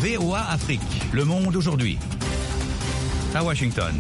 VOA Afrique, le monde aujourd'hui. À Washington.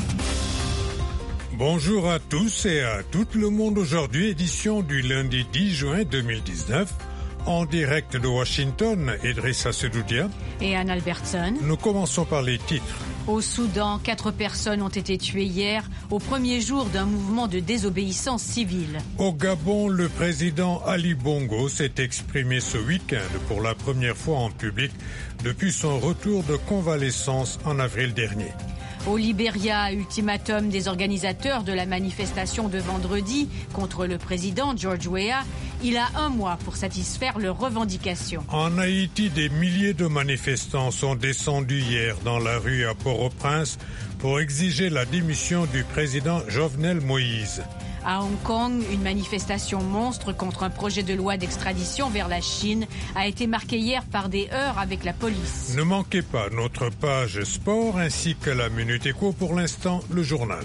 Bonjour à tous et à tout le monde aujourd'hui, édition du lundi 10 juin 2019. En direct de Washington, Idrissa Sedoudia et Anne Albertson. Nous commençons par les titres. Au Soudan, 4 personnes ont été tuées hier, au premier jour d'un mouvement de désobéissance civile. Au Gabon, le président Ali Bongo s'est exprimé ce week-end pour la première fois en public depuis son retour de convalescence en avril dernier. Au Libéria, ultimatum des organisateurs de la manifestation de vendredi contre le président George Weah. Il a 1 mois pour satisfaire leurs revendications. En Haïti, des milliers de manifestants sont descendus hier dans la rue à Port-au-Prince pour exiger la démission du président Jovenel Moïse. À Hong Kong, une manifestation monstre contre un projet de loi d'extradition vers la Chine a été marquée hier par des heurts avec la police. Ne manquez pas notre page sport ainsi que la Minute Éco. Pour l'instant, le journal.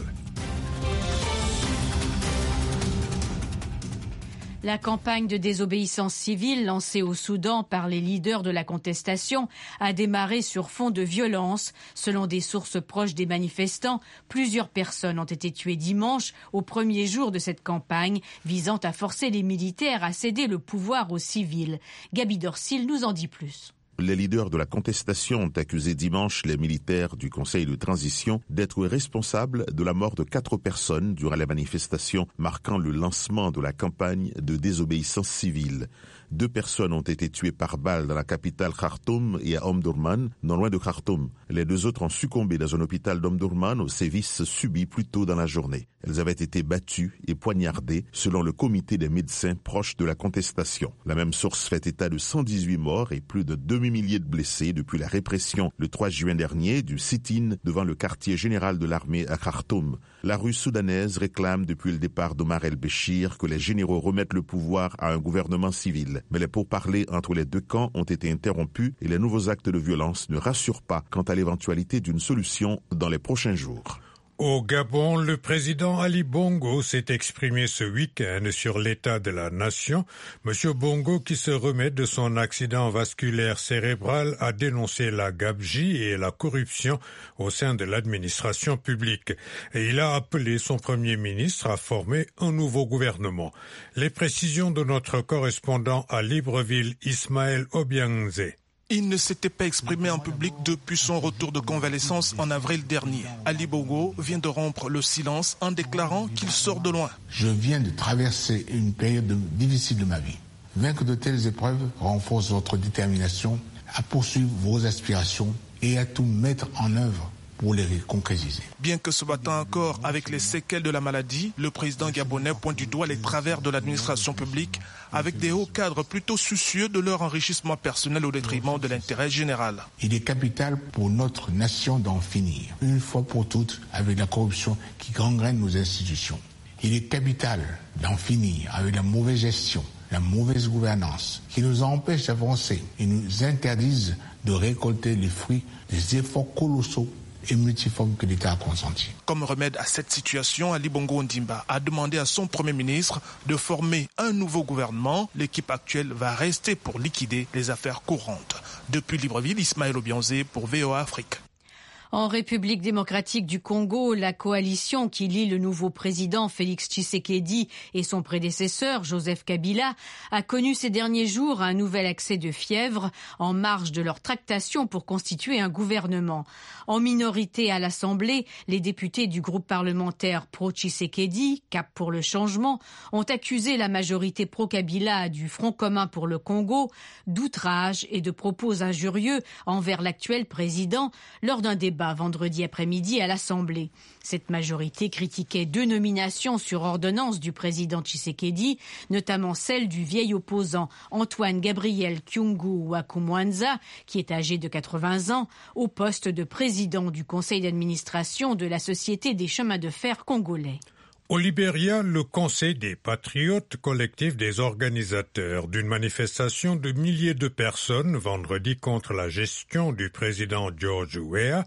La campagne de désobéissance civile lancée au Soudan par les leaders de la contestation a démarré sur fond de violence. Selon des sources proches des manifestants, plusieurs personnes ont été tuées dimanche au premier jour de cette campagne visant à forcer les militaires à céder le pouvoir aux civils. Gaby Dorsil nous en dit plus. Les leaders de la contestation ont accusé dimanche les militaires du Conseil de transition d'être responsables de la mort de 4 personnes durant la manifestation marquant le lancement de la campagne de désobéissance civile. 2 personnes ont été tuées par balle dans la capitale Khartoum et à Omdurman, non loin de Khartoum. Les 2 autres ont succombé dans un hôpital d'Omdurman aux sévices subis plus tôt dans la journée. Elles avaient été battues et poignardées selon le comité des médecins proches de la contestation. La même source fait état de 118 morts et plus de 2 milliers de blessés depuis la répression le 3 juin dernier du sit-in devant le quartier général de l'armée à Khartoum. La rue soudanaise réclame depuis le départ d'Omar el-Béchir que les généraux remettent le pouvoir à un gouvernement civil. Mais les pourparlers entre les 2 camps ont été interrompus et les nouveaux actes de violence ne rassurent pas quant à l'éventualité d'une solution dans les prochains jours. Au Gabon, le président Ali Bongo s'est exprimé ce week-end sur l'état de la nation. Monsieur Bongo, qui se remet de son accident vasculaire cérébral, a dénoncé la gabegie et la corruption au sein de l'administration publique. Et il a appelé son premier ministre à former un nouveau gouvernement. Les précisions de notre correspondant à Libreville, Ismaël Obiangze. Il ne s'était pas exprimé en public depuis son retour de convalescence en avril dernier. Ali Bongo vient de rompre le silence en déclarant qu'il sort de loin. Je viens de traverser une période difficile de ma vie. Vaincre de telles épreuves renforce votre détermination à poursuivre vos aspirations et à tout mettre en œuvre pour les concrétiser. Bien que se battant encore avec les séquelles de la maladie, le président gabonais pointe du doigt les travers de l'administration publique avec des hauts cadres plutôt soucieux de leur enrichissement personnel au détriment de l'intérêt général. Il est capital pour notre nation d'en finir, une fois pour toutes, avec la corruption qui gangrène nos institutions. Il est capital d'en finir avec la mauvaise gestion, la mauvaise gouvernance, qui nous empêche d'avancer et nous interdisent de récolter les fruits des efforts colossaux et multiformes que l'État a consentis. Comme remède à cette situation, Ali Bongo Ondimba a demandé à son Premier ministre de former un nouveau gouvernement. L'équipe actuelle va rester pour liquider les affaires courantes. Depuis Libreville, Ismaël Obiangze pour VOA Afrique. En République démocratique du Congo, la coalition qui lie le nouveau président Félix Tshisekedi et son prédécesseur Joseph Kabila a connu ces derniers jours un nouvel accès de fièvre en marge de leur tractation pour constituer un gouvernement. En minorité à l'Assemblée, les députés du groupe parlementaire pro-Tshisekedi, Cap pour le changement, ont accusé la majorité pro-Kabila du Front commun pour le Congo d'outrage et de propos injurieux envers l'actuel président lors d'un débat vendredi après-midi à l'Assemblée. Cette majorité critiquait 2 nominations sur ordonnance du président Tshisekedi, notamment celle du vieil opposant Antoine Gabriel Kyungu Wakumwanza, qui est âgé de 80 ans, au poste de président du conseil d'administration de la Société des chemins de fer congolais. Au Libéria, le Conseil des patriotes, collectif des organisateurs d'une manifestation de milliers de personnes vendredi contre la gestion du président George Weah,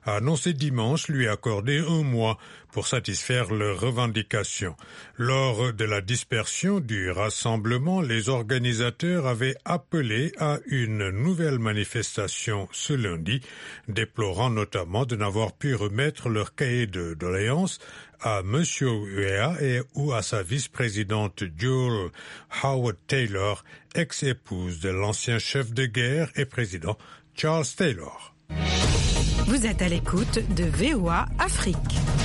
a annoncé dimanche lui accorder 1 mois pour satisfaire leurs revendications. Lors de la dispersion du rassemblement, les organisateurs avaient appelé à une nouvelle manifestation ce lundi, déplorant notamment de n'avoir pu remettre leur cahier de doléances à M. Weah ou à sa vice-présidente Jewel Howard Taylor, ex-épouse de l'ancien chef de guerre et président Charles Taylor. Vous êtes à l'écoute de VOA Afrique.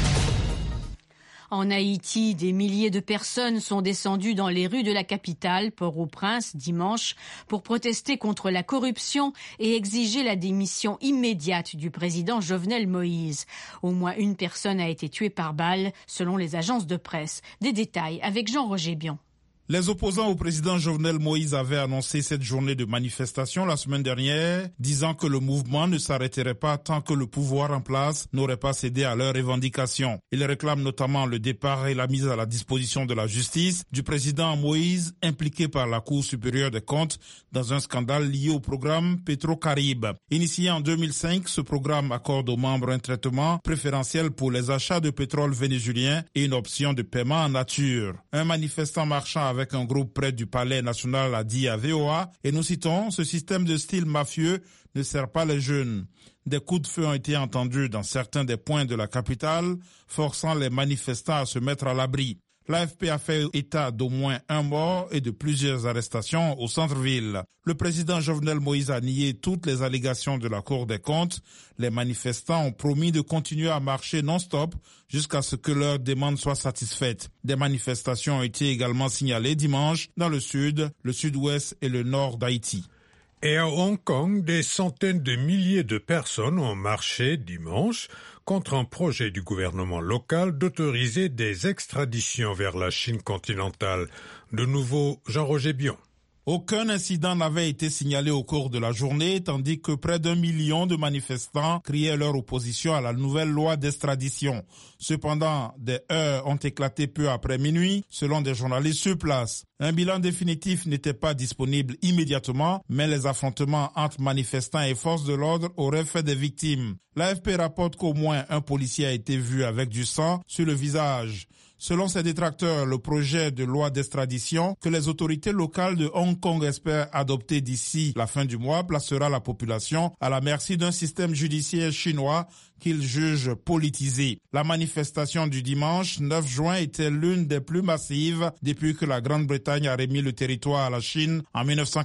En Haïti, des milliers de personnes sont descendues dans les rues de la capitale, Port-au-Prince, dimanche, pour protester contre la corruption et exiger la démission immédiate du président Jovenel Moïse. Au moins une personne a été tuée par balle, selon les agences de presse. Des détails avec Jean-Roger Bion. Les opposants au président Jovenel Moïse avaient annoncé cette journée de manifestation la semaine dernière, disant que le mouvement ne s'arrêterait pas tant que le pouvoir en place n'aurait pas cédé à leurs revendications. Ils réclament notamment le départ et la mise à la disposition de la justice du président Moïse, impliqué par la Cour supérieure des comptes dans un scandale lié au programme Petro-Caraïbes. Initié en 2005, ce programme accorde aux membres un traitement préférentiel pour les achats de pétrole vénézuélien et une option de paiement en nature. Un manifestant marchant avec un groupe près du Palais national a dit à VOA, et nous citons, ce système de style mafieux ne sert pas les jeunes. Des coups de feu ont été entendus dans certains des points de la capitale, forçant les manifestants à se mettre à l'abri. L'AFP a fait état d'au moins 1 mort et de plusieurs arrestations au centre-ville. Le président Jovenel Moïse a nié toutes les allégations de la Cour des comptes. Les manifestants ont promis de continuer à marcher non-stop jusqu'à ce que leurs demandes soient satisfaites. Des manifestations ont été également signalées dimanche dans le sud, le sud-ouest et le nord d'Haïti. Et à Hong Kong, des centaines de milliers de personnes ont marché dimanche contre un projet du gouvernement local d'autoriser des extraditions vers la Chine continentale. De nouveau, Jean-Roger Bion. Aucun incident n'avait été signalé au cours de la journée, tandis que près d'1 million de manifestants criaient leur opposition à la nouvelle loi d'extradition. Cependant, des heurts ont éclaté peu après minuit, selon des journalistes sur place. Un bilan définitif n'était pas disponible immédiatement, mais les affrontements entre manifestants et forces de l'ordre auraient fait des victimes. L'AFP rapporte qu'au moins un policier a été vu avec du sang sur le visage. Selon ses détracteurs, le projet de loi d'extradition que les autorités locales de Hong Kong espèrent adopter d'ici la fin du mois placera la population à la merci d'un système judiciaire chinois qu'ils jugent politisé. La manifestation du dimanche 9 juin était l'une des plus massives depuis que la Grande-Bretagne a remis le territoire à la Chine en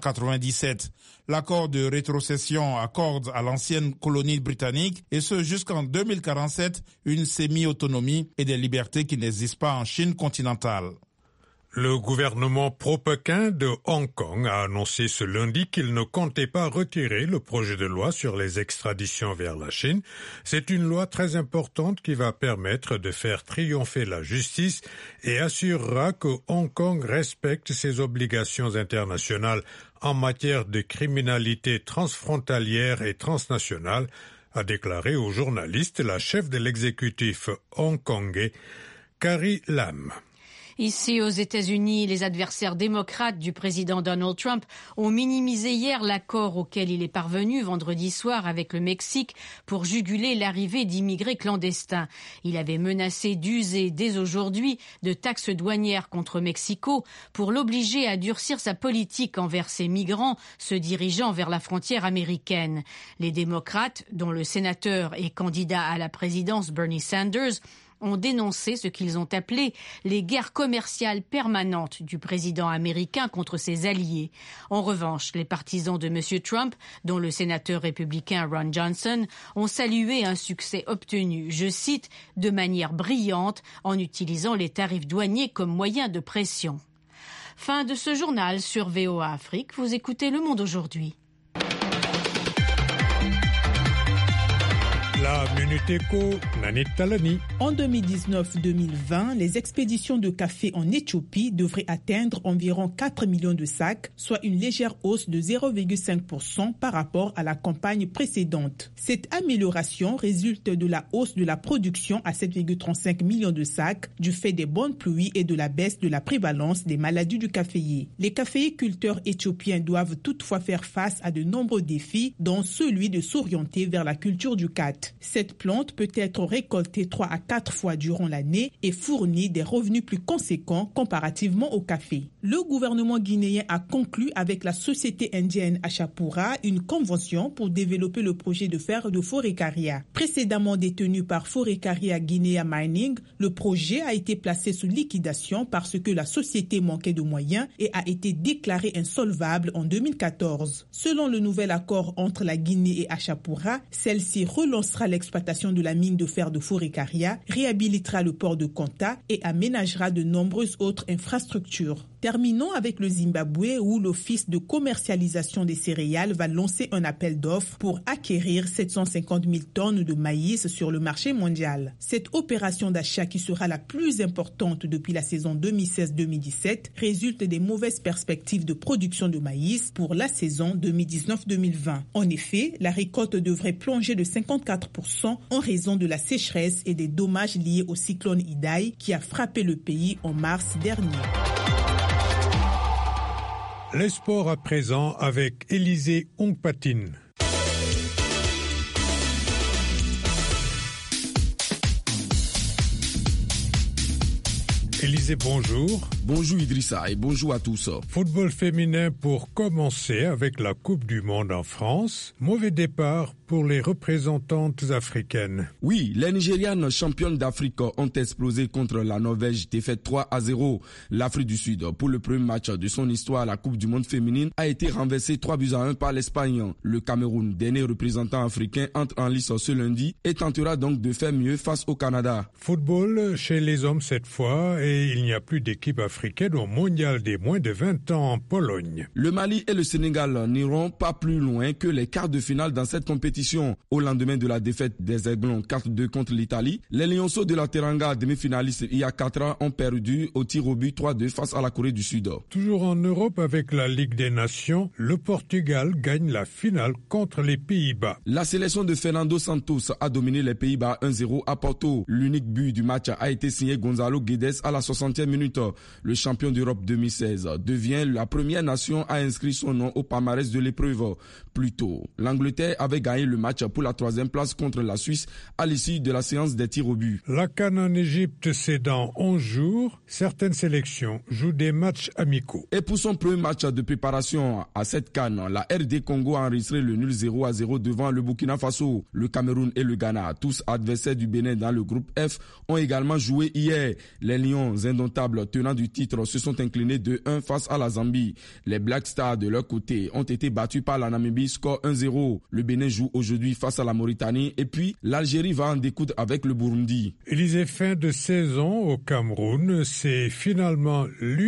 1997. L'accord de rétrocession accorde à l'ancienne colonie britannique, et ce jusqu'en 2047, une semi-autonomie et des libertés qui n'existent pas en Chine continentale. Le gouvernement pro-Pékin de Hong Kong a annoncé ce lundi qu'il ne comptait pas retirer le projet de loi sur les extraditions vers la Chine. C'est une loi très importante qui va permettre de faire triompher la justice et assurera que Hong Kong respecte ses obligations internationales en matière de criminalité transfrontalière et transnationale, a déclaré aux journalistes la chef de l'exécutif hongkongais, Carrie Lam. Ici, aux États-Unis, les adversaires démocrates du président Donald Trump ont minimisé hier l'accord auquel il est parvenu vendredi soir avec le Mexique pour juguler l'arrivée d'immigrés clandestins. Il avait menacé d'user dès aujourd'hui de taxes douanières contre Mexico pour l'obliger à durcir sa politique envers ces migrants se dirigeant vers la frontière américaine. Les démocrates, dont le sénateur et candidat à la présidence Bernie Sanders, ont dénoncé ce qu'ils ont appelé les guerres commerciales permanentes du président américain contre ses alliés. En revanche, les partisans de M. Trump, dont le sénateur républicain Ron Johnson, ont salué un succès obtenu, je cite, de manière brillante en utilisant les tarifs douaniers comme moyen de pression. Fin de ce journal sur VOA Afrique. Vous écoutez Le Monde aujourd'hui. La Minute Éco, Nanit Talani. En 2019-2020, les expéditions de café en Éthiopie devraient atteindre environ 4 millions de sacs, soit une légère hausse de 0,5% par rapport à la campagne précédente. Cette amélioration résulte de la hausse de la production à 7,35 millions de sacs du fait des bonnes pluies et de la baisse de la prévalence des maladies du caféier. Les caféiculteurs éthiopiens doivent toutefois faire face à de nombreux défis, dont celui de s'orienter vers la culture du khat. Cette plante peut être récoltée 3 à 4 fois durant l'année et fournit des revenus plus conséquents comparativement au café. Le gouvernement guinéen a conclu avec la société indienne Ashapura une convention pour développer le projet de fer de Forécaria. Précédemment détenu par Forécaria Guinea Mining, le projet a été placé sous liquidation parce que la société manquait de moyens et a été déclaré insolvable en 2014. Selon le nouvel accord entre la Guinée et Ashapura, celle-ci relancera l'exploitation de la mine de fer de Forécaria, réhabilitera le port de Konta et aménagera de nombreuses autres infrastructures. Terminons avec le Zimbabwe où l'Office de commercialisation des céréales va lancer un appel d'offres pour acquérir 750 000 tonnes de maïs sur le marché mondial. Cette opération d'achat qui sera la plus importante depuis la saison 2016-2017 résulte des mauvaises perspectives de production de maïs pour la saison 2019-2020. En effet, la récolte devrait plonger de 54% en raison de la sécheresse et des dommages liés au cyclone Idai qui a frappé le pays en mars dernier. Les sports à présent avec Élisée Ongpatine. Élisée, bonjour. Bonjour Idrissa et bonjour à tous. Football féminin pour commencer avec la Coupe du Monde en France. Mauvais départ pour les représentantes africaines. Oui, les Nigérianes championnes d'Afrique ont explosé contre la Norvège, défaite 3-0. L'Afrique du Sud, pour le premier match de son histoire à la Coupe du Monde féminine, a été renversé 3-1 par l'Espagne. Le Cameroun, dernier représentant africain, entre en lice ce lundi et tentera donc de faire mieux face au Canada. Football chez les hommes cette fois et il n'y a plus d'équipe africaine au mondial des moins de 20 ans en Pologne. Le Mali et le Sénégal n'iront pas plus loin que les quarts de finale dans cette compétition. Au lendemain de la défaite des Aiglons 4-2 contre l'Italie, les Lionceaux de la Teranga, demi-finalistes il y a 4 ans, ont perdu au tir au but 3-2 face à la Corée du Sud. Toujours en Europe avec la Ligue des Nations, le Portugal gagne la finale contre les Pays-Bas. La sélection de Fernando Santos a dominé les Pays-Bas 1-0 à Porto. L'unique but du match a été signé Gonzalo Guedes à la 60e minute. Le champion d'Europe 2016 devient la première nation à inscrire son nom au palmarès de l'épreuve. Plus tôt, l'Angleterre avait gagné le match pour la 3e place contre la Suisse à l'issue de la séance des tirs au but. La CAN en Égypte, c'est dans 11 jours. Certaines sélections jouent des matchs amicaux. Et pour son premier match de préparation à cette CAN, la RD Congo a enregistré le nul 0-0 devant le Burkina Faso. Le Cameroun et le Ghana, tous adversaires du Bénin dans le groupe F, ont également joué hier. Les Lions indomptables tenants du titre se sont inclinés 2-1 face à la Zambie. Les Black Stars de leur côté ont été battus par la Namibie, score 1-0. Le Bénin joue aujourd'hui face à la Mauritanie et puis l'Algérie va en découdre avec le Burundi. Élisée, fin de saison au Cameroun, c'est finalement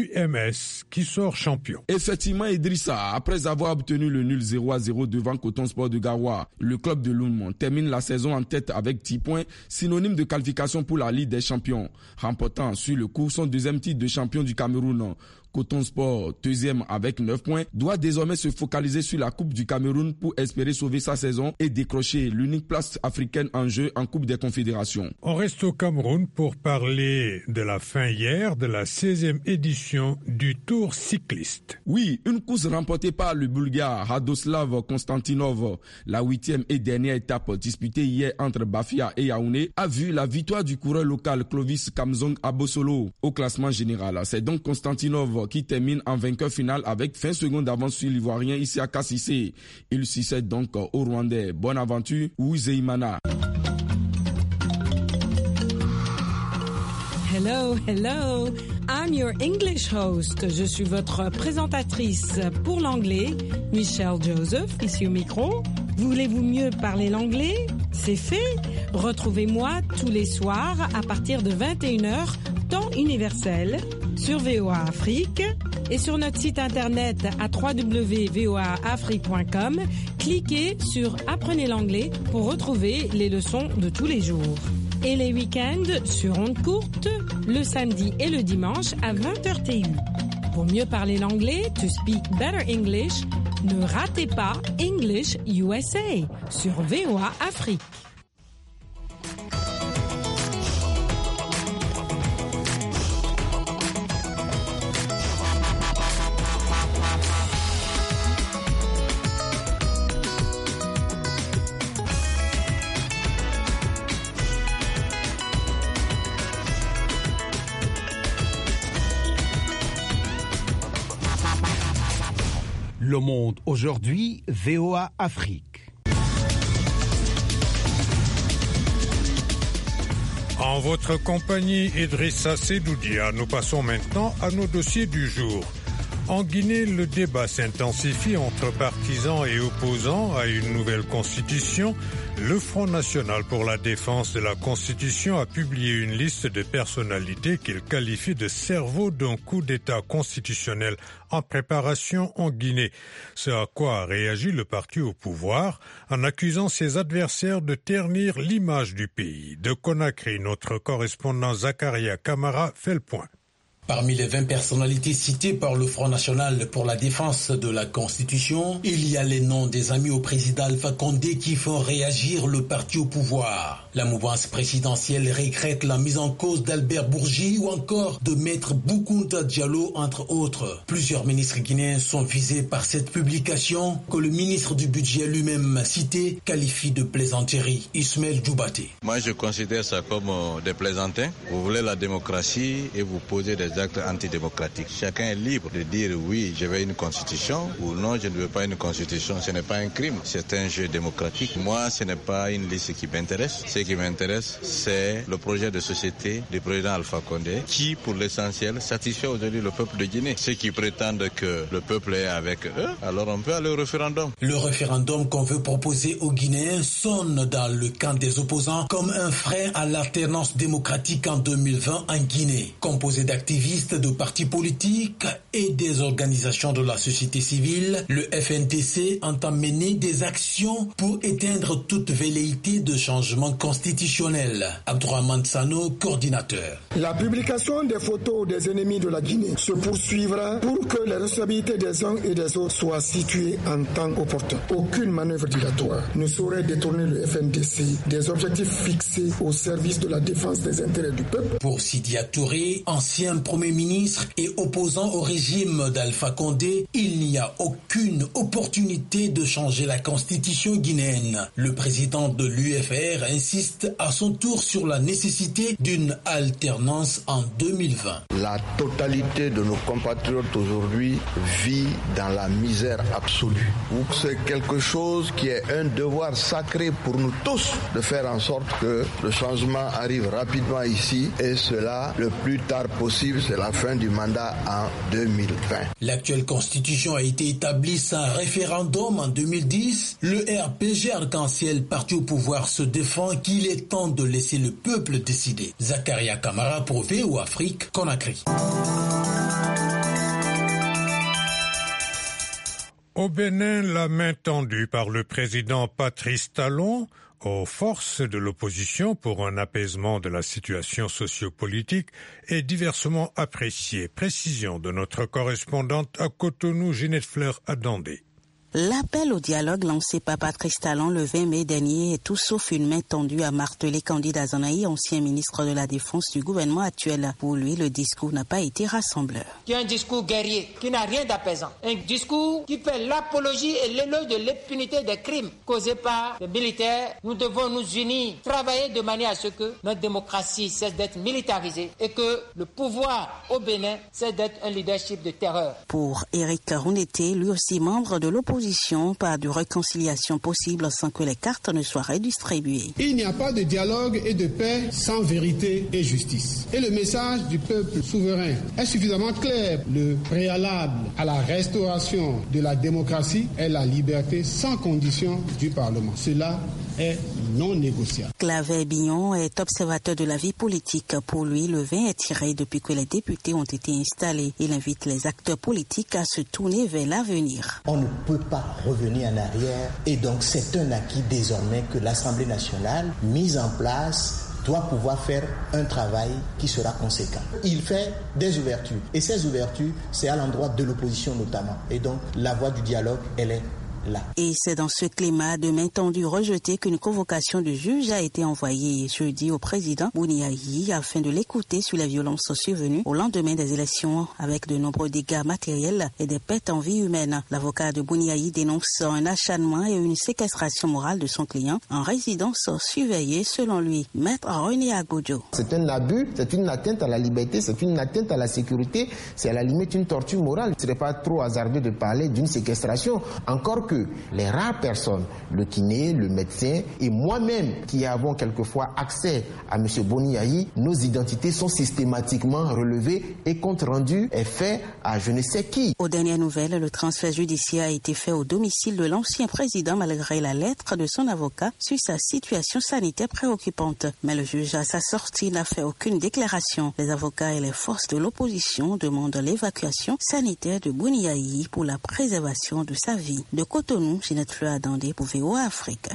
l'UMS qui sort champion. Effectivement Idrissa, après avoir obtenu le nul 0-0 devant Coton Sport de Garoua, le club de Loumont termine la saison en tête avec 10 points, synonyme de qualification pour la Ligue des Champions, remportant sur le coup son deuxième titre de champion du Cameroun. Coton Sport, deuxième avec 9 points, doit désormais se focaliser sur la Coupe du Cameroun pour espérer sauver sa saison et décrocher l'unique place africaine en jeu en Coupe des Confédérations. On reste au Cameroun pour parler de la fin hier de la 16e édition du Tour cycliste. Oui, une course remportée par le Bulgare Radoslav Konstantinov. La 8e et dernière étape disputée hier entre Bafia et Yaoundé a vu la victoire du coureur local Clovis Kamzong à Bossolo. Au classement général, c'est donc Konstantinov qui termine en vainqueur final avec 20 secondes d'avance sur l'Ivoirien Isiaka Cissé. Il succède donc au Rwandais Bonaventure Uwizeyimana. Hello, hello. I'm your English host. Je suis votre présentatrice pour l'anglais, Michelle Joseph, ici au micro. Voulez-vous mieux parler l'anglais? C'est fait. Retrouvez-moi tous les soirs à partir de 21h, temps universel, sur VOA Afrique et sur notre site internet à www.voaafrique.com. Cliquez sur Apprenez l'anglais pour retrouver les leçons de tous les jours. Et les week-ends sur ondes courtes, le samedi et le dimanche à 20h TU. Pour mieux parler l'anglais, to speak better English, ne ratez pas English USA sur VOA Afrique. Le Monde aujourd'hui, VOA Afrique. En votre compagnie, Idrissa Sedoudia, nous passons maintenant à nos dossiers du jour. En Guinée, le débat s'intensifie entre partisans et opposants à une nouvelle constitution. Le Front national pour la défense de la Constitution a publié une liste de personnalités qu'il qualifie de cerveau d'un coup d'État constitutionnel en préparation en Guinée. Ce à quoi a réagi le parti au pouvoir en accusant ses adversaires de ternir l'image du pays. De Conakry, notre correspondant Zakaria Kamara fait le point. Parmi les 20 personnalités citées par le Front national pour la défense de la Constitution, il y a les noms des amis au président Alpha Condé qui font réagir le parti au pouvoir. La mouvance présidentielle regrette la mise en cause d'Albert Bourgi ou encore de Maître Boukounta Diallo, entre autres. Plusieurs ministres guinéens sont visés par cette publication que le ministre du budget lui-même cité qualifie de plaisanterie. Ismaël Djoubaté. Moi je considère ça comme des plaisantins. Vous voulez la démocratie et vous posez des actes antidémocratiques. Chacun est libre de dire oui, je veux une constitution ou non, je ne veux pas une constitution. Ce n'est pas un crime, c'est un jeu démocratique. Moi, ce n'est pas une liste qui m'intéresse. Ce qui m'intéresse, c'est le projet de société du président Alpha Condé qui, pour l'essentiel, satisfait aujourd'hui le peuple de Guinée. Ceux qui prétendent que le peuple est avec eux, alors on peut aller au référendum. Le référendum qu'on veut proposer aux Guinéens sonne dans le camp des opposants comme un frein à l'alternance démocratique en 2020 en Guinée. Composé d'activistes, de partis politiques et des organisations de la société civile, le FNTC entend mener des actions pour éteindre toute velléité de changement constitutionnel. Abdourahmane Sano, coordinateur. La publication des photos des ennemis de la Guinée se poursuivra pour que les responsabilités des uns et des autres soient situées en temps opportun. Aucune manœuvre dilatoire ne saurait détourner le FNTC des objectifs fixés au service de la défense des intérêts du peuple. Pour Sidia Touré, ancien Premier ministre et opposant au régime d'Alpha Condé, il n'y a aucune opportunité de changer la constitution guinéenne. Le président de l'UFR insiste à son tour sur la nécessité d'une alternance en 2020. La totalité de nos compatriotes aujourd'hui vit dans la misère absolue. C'est quelque chose qui est un devoir sacré pour nous tous de faire en sorte que le changement arrive rapidement ici et cela le plus tard possible. C'est la fin du mandat en 2020. L'actuelle constitution a été établie sans référendum en 2010. Le RPG arc-en-ciel, parti au pouvoir, se défend qu'il est temps de laisser le peuple décider. Zakaria Kamara pour VOA Afrique, Conakry. Au Bénin, la main tendue par le président Patrice Talon aux forces de l'opposition pour un apaisement de la situation sociopolitique est diversement appréciée. Précision de notre correspondante à Cotonou, Ginette Fleur Adandé. L'appel au dialogue lancé par Patrice Talon le 20 mai dernier est tout sauf une main tendue à marteler candidat Zanaï, ancien ministre de la Défense du gouvernement actuel. Pour lui, le discours n'a pas été rassembleur. Qui est un discours guerrier, qui n'a rien d'apaisant. Un discours qui fait l'apologie et l'éloge de l'impunité des crimes causés par les militaires. Nous devons nous unir, travailler de manière à ce que notre démocratie cesse d'être militarisée et que le pouvoir au Bénin cesse d'être un leadership de terreur. Pour Éric Karouneté, lui aussi membre de l'opposition, pas de réconciliation possible sans que les cartes ne soient redistribuées. Il n'y a pas de dialogue et de paix sans vérité et justice. Et le message du peuple souverain est suffisamment clair. Le préalable à la restauration de la démocratie est la liberté sans condition du Parlement. Cela est non négociable. Claver Bignon est observateur de la vie politique. Pour lui, le vin est tiré depuis que les députés ont été installés. Il invite les acteurs politiques à se tourner vers l'avenir. On ne peut pas revenir en arrière et donc c'est un acquis désormais que l'Assemblée nationale, mise en place, doit pouvoir faire un travail qui sera conséquent. Il fait des ouvertures et ces ouvertures, c'est à l'endroit de l'opposition notamment. Et donc la voie du dialogue, elle est là. Et c'est dans ce climat de main tendue rejetée qu'une convocation de juge a été envoyée jeudi au président Bouniayi afin de l'écouter sur les violences survenues au lendemain des élections avec de nombreux dégâts matériels et des pertes en vie humaine. L'avocat de Bouniayi dénonce un acharnement et une séquestration morale de son client en résidence surveillée selon lui. Maître René Agodjo. C'est un abus, c'est une atteinte à la liberté, c'est une atteinte à la sécurité, c'est à la limite une torture morale. Ce n'est pas trop hasardeux de parler d'une séquestration. Encore que les rares personnes, le kiné, le médecin et moi-même qui avons quelquefois accès à M. Bouniayi, nos identités sont systématiquement relevées et compte rendu est fait à je ne sais qui. Aux dernières nouvelles, le transfert judiciaire a été fait au domicile de l'ancien président malgré la lettre de son avocat sur sa situation sanitaire préoccupante. Mais le juge à sa sortie n'a fait aucune déclaration. Les avocats et les forces de l'opposition demandent l'évacuation sanitaire de Bouniayi pour la préservation de sa vie. De Cotonou, Ginette Fleur Dandé pour VOA Afrique.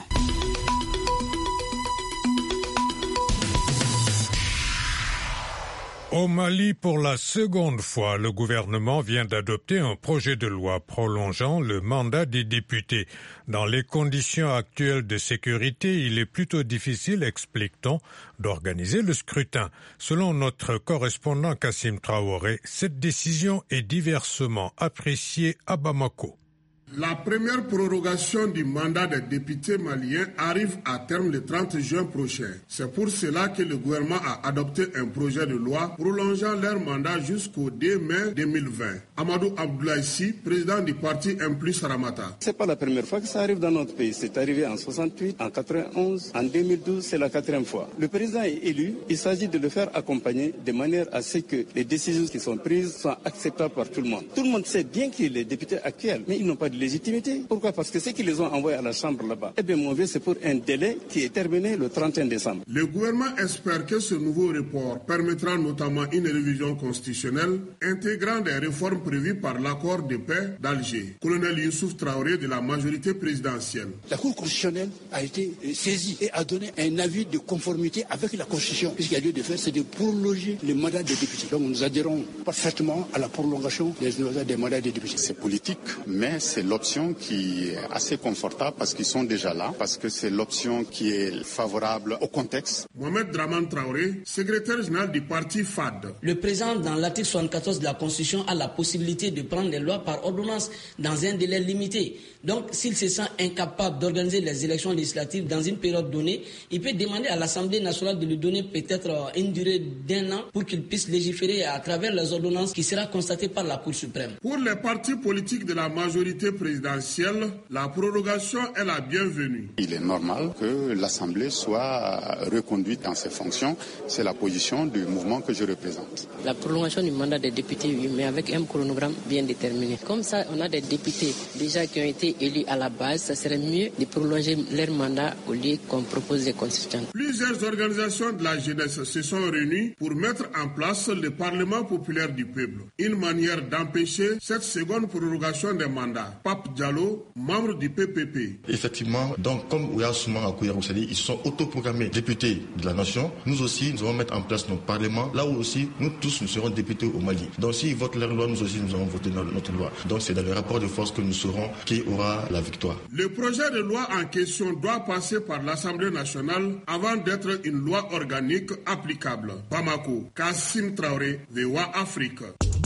Au Mali, pour la seconde fois, le gouvernement vient d'adopter un projet de loi prolongeant le mandat des députés. Dans les conditions actuelles de sécurité, il est plutôt difficile, explique-t-on, d'organiser le scrutin. Selon notre correspondant Kassim Traoré, cette décision est diversement appréciée à Bamako. La première prorogation du mandat des députés maliens arrive à terme le 30 juin prochain. C'est pour cela que le gouvernement a adopté un projet de loi prolongeant leur mandat jusqu'au 2 mai 2020. Amadou Abdoulaye, président du parti M+ Ramata. C'est pas la première fois que ça arrive dans notre pays. C'est arrivé en 68, en 91, en 2012, c'est la 4e fois. Le président est élu, il s'agit de le faire accompagner de manière à ce que les décisions qui sont prises soient acceptables par tout le monde. Tout le monde sait bien qu'il y a les députés actuels, mais ils n'ont pas de légitimité. Pourquoi? Parce que ceux qui les ont envoyés à la chambre là-bas, mon vieux, c'est pour un délai qui est terminé le 31 décembre. Le gouvernement espère que ce nouveau report permettra notamment une révision constitutionnelle intégrant des réformes prévues par l'accord de paix d'Alger. Colonel Youssouf Traoré de la majorité présidentielle. La Cour constitutionnelle a été saisie et a donné un avis de conformité avec la Constitution. Ce qu'il y a lieu de faire, c'est de prolonger le mandat des députés. Donc nous adhérons parfaitement à la prolongation des mandats des députés. C'est politique, mais c'est l'option qui est assez confortable parce qu'ils sont déjà là, parce que c'est l'option qui est favorable au contexte. Mohamed Draman Traoré, secrétaire général du parti FAD. Le président, dans l'article 74 de la Constitution, a la possibilité de prendre des lois par ordonnance dans un délai limité. Donc, s'il se sent incapable d'organiser les élections législatives dans une période donnée, il peut demander à l'Assemblée nationale de lui donner peut-être une durée d'1 an pour qu'il puisse légiférer à travers les ordonnances qui sera constatée par la Cour suprême. Pour les partis politiques de la majorité présidentielle, la prorogation est la bienvenue. Il est normal que l'Assemblée soit reconduite dans ses fonctions. C'est la position du mouvement que je représente. La prolongation du mandat des députés, oui, mais avec un chronogramme bien déterminé. Comme ça, on a des députés déjà qui ont été élus à la base. Ça serait mieux de prolonger leur mandat au lieu qu'on propose des constituants. Plusieurs organisations de la jeunesse se sont réunies pour mettre en place le Parlement populaire du peuple. Une manière d'empêcher cette seconde prorogation des mandats. Pape Diallo, membre du PPP. Effectivement, donc comme Ouya Souma Akouya Roussali, ils sont autoproclamés députés de la nation. Nous aussi, nous allons mettre en place notre Parlement. Là où aussi, nous tous, nous serons députés au Mali. Donc s'ils votent leur loi, nous aussi, nous allons voter notre loi. Donc c'est dans le rapport de force que nous saurons qui aura la victoire. Le projet de loi en question doit passer par l'Assemblée nationale avant d'être une loi organique applicable. Bamako, Kassim Traoré, VOA Afrique.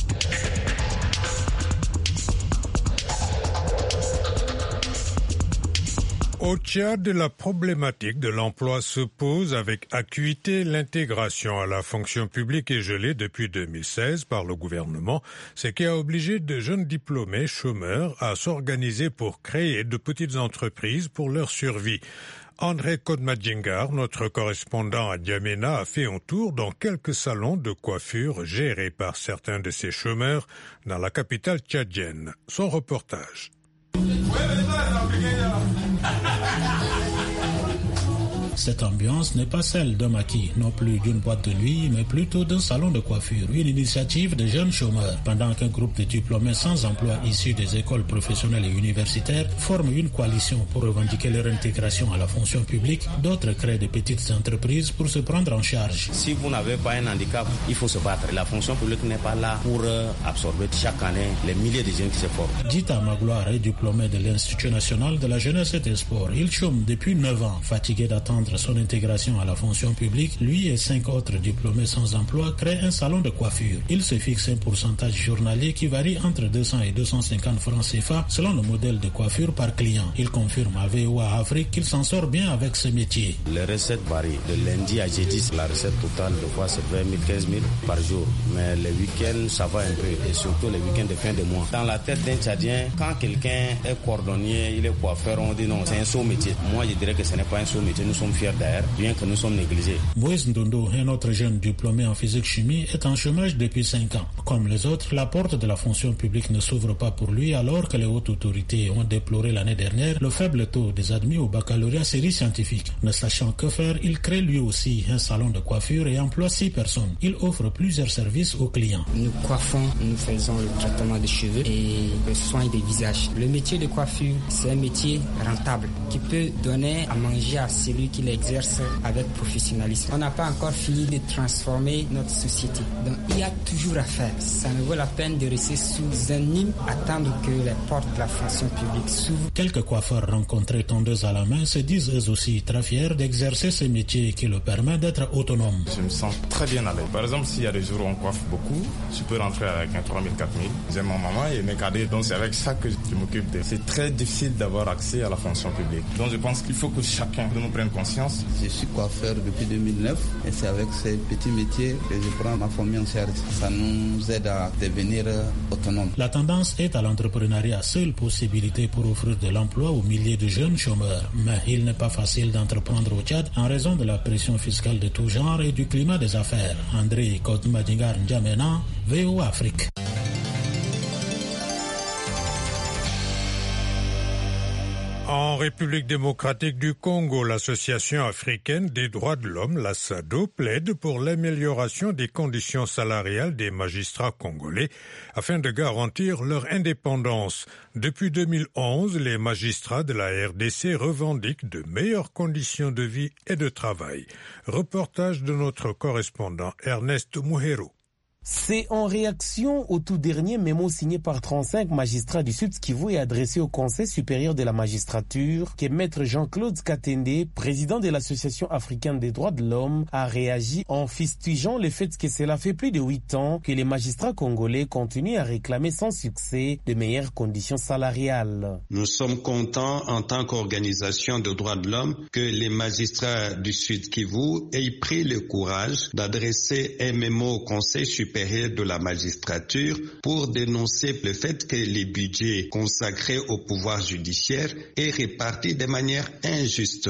Au Tchad, la problématique de l'emploi se pose avec acuité. L'intégration à la fonction publique est gelée depuis 2016 par le gouvernement, ce qui a obligé de jeunes diplômés chômeurs à s'organiser pour créer de petites entreprises pour leur survie. André Kodmadjingar, notre correspondant à Djamena, a fait un tour dans quelques salons de coiffure gérés par certains de ces chômeurs dans la capitale tchadienne. Son reportage. Cette ambiance n'est pas celle d'un maquis, non plus d'une boîte de nuit, mais plutôt d'un salon de coiffure, une initiative de jeunes chômeurs. Pendant qu'un groupe de diplômés sans emploi issus des écoles professionnelles et universitaires forment une coalition pour revendiquer leur intégration à la fonction publique, d'autres créent de petites entreprises pour se prendre en charge. Si vous n'avez pas un handicap, il faut se battre. La fonction publique n'est pas là pour absorber chaque année les milliers de jeunes qui se forment. Dita Magloire est diplômé de l'Institut national de la jeunesse et des sports. Il chôme depuis 9 ans. Fatigué d'attendre son intégration à la fonction publique, lui et 5 autres diplômés sans emploi créent un salon de coiffure. Il se fixe un pourcentage journalier qui varie entre 200 et 250 francs CFA selon le modèle de coiffure par client. Il confirme à VOA Afrique qu'il s'en sort bien avec ce métier. Les recettes varient. De lundi à jeudi, la recette totale de fois c'est 20 000, 15 000 par jour. Mais les week-ends, ça va un peu. Et surtout les week-ends de fin de mois. Dans la tête d'un Tchadien, quand quelqu'un est cordonnier, il est coiffeur, on dit non, c'est un saut métier. Moi, je dirais que ce n'est pas un saut métier. Nous sommes fiers d'ailleurs, bien que nous sommes négligés. Moïse Ndondo, un autre jeune diplômé en physique-chimie, est en chômage depuis 5 ans. Comme les autres, la porte de la fonction publique ne s'ouvre pas pour lui alors que les hautes autorités ont déploré l'année dernière le faible taux des admis au baccalauréat série scientifique. Ne sachant que faire, il crée lui aussi un salon de coiffure et emploie 6 personnes. Il offre plusieurs services aux clients. Nous coiffons, nous faisons le traitement des cheveux et le soin des visages. Le métier de coiffure, c'est un métier rentable qui peut donner à manger à celui qui l'exerce avec professionnalisme. On n'a pas encore fini de transformer notre société. Donc il y a toujours à faire. Ça ne vaut la peine de rester sous un hymne, attendre que les portes de la fonction publique s'ouvrent. Quelques coiffeurs rencontrés tondeuses à la main se disent eux aussi très fiers d'exercer ce métier qui leur permet d'être autonomes. Je me sens très bien à l'aise. Par exemple, s'il y a des jours où on coiffe beaucoup, je peux rentrer avec un 3 000, 4 000. J'ai ma maman et mes cadets, donc c'est avec ça que je m'occupe d'eux. C'est très difficile d'avoir accès à la fonction publique. Donc je pense qu'il faut que chacun de nous prenne conscience. Je suis coiffeur depuis 2009 et c'est avec ces petits métiers que je prends ma famille en charge. Ça nous aide à devenir autonomes. La tendance est à l'entrepreneuriat, seule possibilité pour offrir de l'emploi aux milliers de jeunes chômeurs. Mais il n'est pas facile d'entreprendre au Tchad en raison de la pression fiscale de tout genre et du climat des affaires. André Kotmadingar N'Djamena, VOA Afrique. En République démocratique du Congo, l'Association africaine des droits de l'homme, la SADO, plaide pour l'amélioration des conditions salariales des magistrats congolais afin de garantir leur indépendance. Depuis 2011, les magistrats de la RDC revendiquent de meilleures conditions de vie et de travail. Reportage de notre correspondant Ernest Muhero. C'est en réaction au tout dernier mémo signé par 35 magistrats du Sud Kivu et adressé au Conseil supérieur de la magistrature que Maître Jean-Claude Katende, président de l'Association africaine des droits de l'homme, a réagi en fustigeant le fait que cela fait plus de 8 ans que les magistrats congolais continuent à réclamer sans succès de meilleures conditions salariales. Nous sommes contents en tant qu'organisation de droits de l'homme que les magistrats du Sud Kivu aient pris le courage d'adresser un mémo au Conseil supérieur de la magistrature pour dénoncer le fait que les budgets consacrés au pouvoir judiciaire est répartis de manière injuste.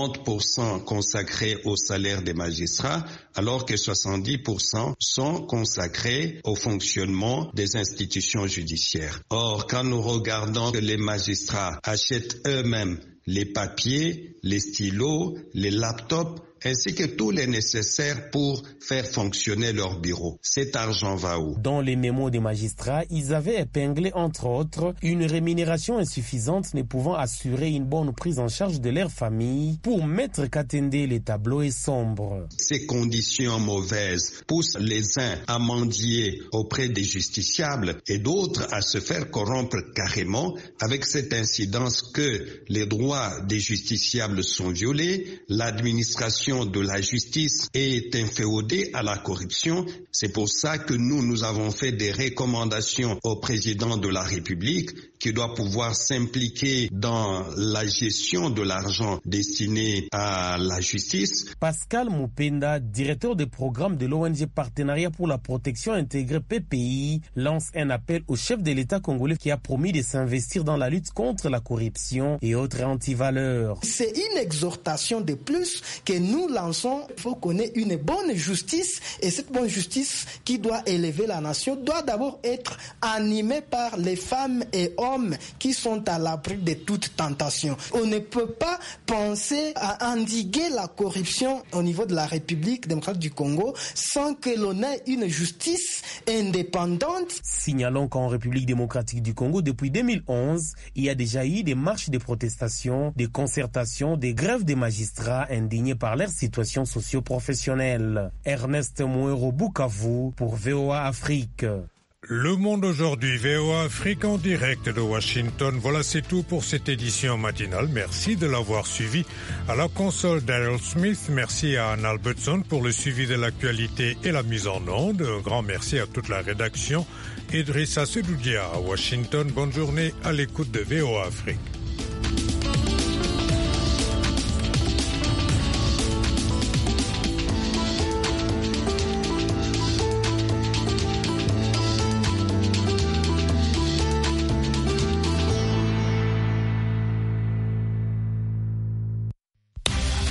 30% consacrés au salaire des magistrats, alors que 70% sont consacrés au fonctionnement des institutions judiciaires. Or, quand nous regardons que les magistrats achètent eux-mêmes les papiers, les stylos, les laptops, ainsi que tous les nécessaires pour faire fonctionner leur bureau. Cet argent va où? Dans les mémos des magistrats, ils avaient épinglé, entre autres, une rémunération insuffisante ne pouvant assurer une bonne prise en charge de leur famille. Pour Maître Katende, le tableau est sombre. Ces conditions mauvaises poussent les uns à mendier auprès des justiciables et d'autres à se faire corrompre carrément, avec cette incidence que les droits des justiciables sont violés, l'administration de la justice est inféodée à la corruption. C'est pour ça que nous avons fait des recommandations au président de la République qui doit pouvoir s'impliquer dans la gestion de l'argent destiné à la justice. Pascal Moupenda, directeur des programmes de l'ONG Partenariat pour la protection intégrée PPI, lance un appel au chef de l'État congolais qui a promis de s'investir dans la lutte contre la corruption et autres antivaleurs. C'est une exhortation de plus que nous lançons. Il faut qu'on ait une bonne justice et cette bonne justice qui doit élever la nation doit d'abord être animée par les femmes et hommes hommes qui sont à l'abri de toute tentation. On ne peut pas penser à endiguer la corruption au niveau de la République démocratique du Congo sans que l'on ait une justice indépendante. Signalons qu'en République démocratique du Congo, depuis 2011, il y a déjà eu des marches de protestation, des concertations, des grèves des magistrats indignés par leur situation socio-professionnelle. Ernest Mouero, Bukavu, pour VOA Afrique. Le Monde aujourd'hui, VOA Afrique en direct de Washington. Voilà, c'est tout pour cette édition matinale. Merci de l'avoir suivi. À la console, Daryl Smith. Merci à Anne Albertson pour le suivi de l'actualité et la mise en onde. Un grand merci à toute la rédaction. Idrissa Sedoudia à Washington. Bonne journée à l'écoute de VOA Afrique.